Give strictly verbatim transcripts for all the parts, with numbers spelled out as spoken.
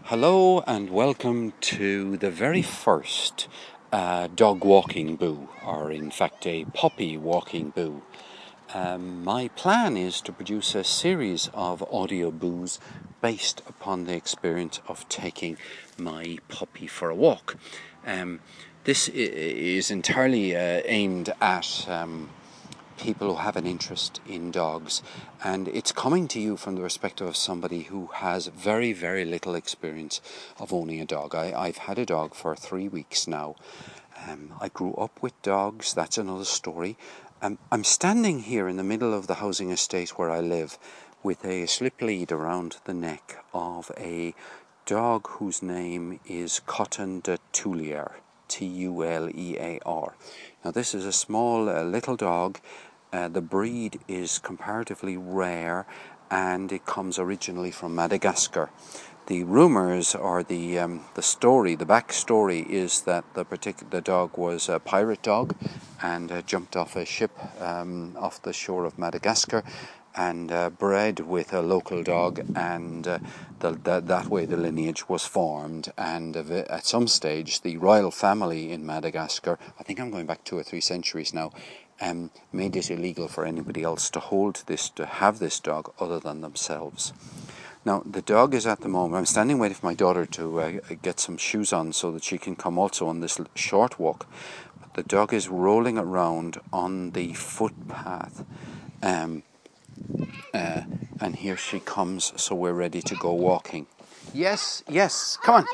Hello and welcome to the very first uh, dog walking boo, or in fact a puppy walking boo. Um, my plan is to produce a series of audio boos based upon the experience of taking my puppy for a walk. Um, this I- is entirely uh, aimed at um, people who have an interest in dogs, and it's coming to you from the perspective of somebody who has very very little experience of owning a dog. I, I've had a dog for three weeks now. um, I grew up with dogs, that's another story. um, I'm standing here in the middle of the housing estate where I live with a slip lead around the neck of a dog whose name is Cotton de Tulear, T U L E A R. Now this is a small uh, little dog. Uh, the breed is comparatively rare, and it comes originally from Madagascar. The rumours, or the um, the story, the backstory is that the particular the dog was a pirate dog, and uh, jumped off a ship um, off the shore of Madagascar, and uh, bred with a local dog, and uh, the, the, that way the lineage was formed. And uh, at some stage, the royal family in Madagascar, I think I'm going back two or three centuries now, um, made it illegal for anybody else to hold this, to have this dog other than themselves. Now, the dog is at the moment, I'm standing waiting for my daughter to uh, get some shoes on so that she can come also on this short walk. But the dog is rolling around on the footpath. Um, uh, and here she comes, so we're ready to go walking. Yes, yes, come on.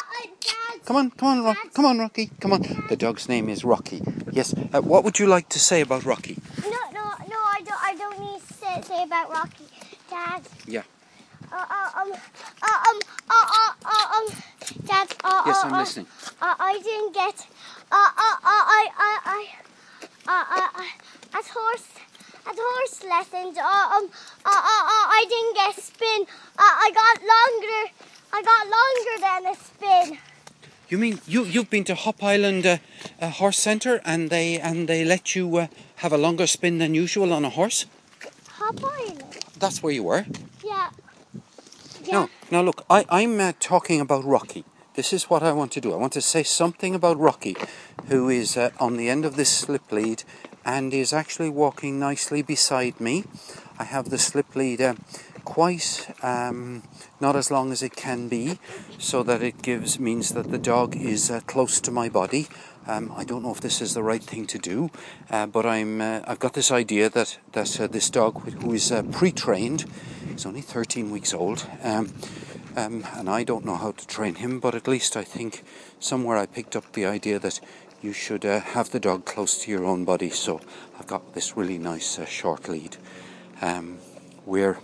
Come on, come on, Rock, come on, Rocky, come on. The dog's name is Rocky. Yes, uh, what would you like to say about Rocky? No, no, no, I don't, I don't need to say, say about Rocky, Dad. Yeah. Uh, uh, um, uh, um, uh, uh, uh, um, Dad, uh, Yes, uh, I'm uh, listening. Uh, I didn't get, uh, uh, uh, I, I, I, uh, uh, uh, at horse, at horse lessons, uh, um, uh, uh, uh, I didn't get spin. Uh, I got longer, I got longer than a spin. You mean you you've been to Hop Island uh, uh, Horse Centre, and they and they let you uh, have a longer spin than usual on a horse? Hop Island? That's where you were. Yeah. Yeah. No, now look, I I'm uh, talking about Rocky. This is what I want to do. I want to say something about Rocky, who is uh, on the end of this slip lead and is actually walking nicely beside me. I have the slip lead uh, quite um, not as long as it can be, so that it gives means that the dog is uh, close to my body. Um, I don't know if this is the right thing to do, uh, but I'm uh, I've got this idea that that uh, this dog, who is uh, pre-trained, he's only thirteen weeks old. Um, Um, and I don't know how to train him, but at least I think somewhere I picked up the idea that you should uh, have the dog close to your own body. So I've got this really nice uh, short lead, um, where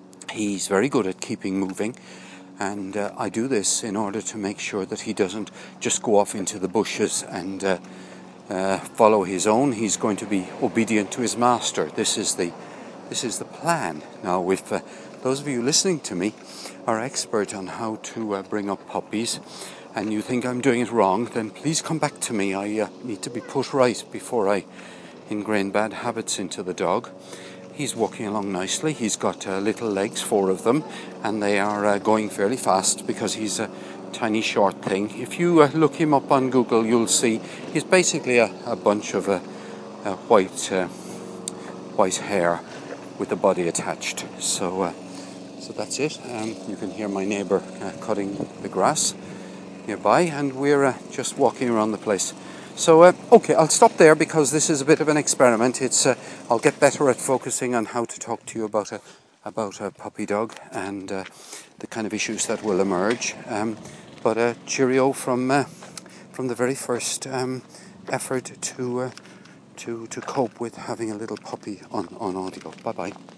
he's very good at keeping moving, and uh, I do this in order to make sure that he doesn't just go off into the bushes and uh, uh, follow his own. He's going to be obedient to his master. This is the this is the plan. Now, if uh, those of you listening to me are expert on how to uh, bring up puppies, and you think I'm doing it wrong, then please come back to me. I uh, need to be put right before I ingrain bad habits into the dog. He's walking along nicely. He's got uh, little legs, four of them, and they are uh, going fairly fast because he's a tiny short thing. If you uh, look him up on Google, you'll see he's basically a, a bunch of uh, uh, white uh, white hair with the body attached. So uh, so that's it. Um, you can hear my neighbour uh, cutting the grass nearby, and we're uh, just walking around the place. So, uh, okay, I'll stop there because this is a bit of an experiment. It's uh, I'll get better at focusing on how to talk to you about a about a puppy dog and uh, the kind of issues that will emerge. Um, but uh, cheerio from uh, from the very first um, effort to uh, to to cope with having a little puppy on on audio. Bye bye.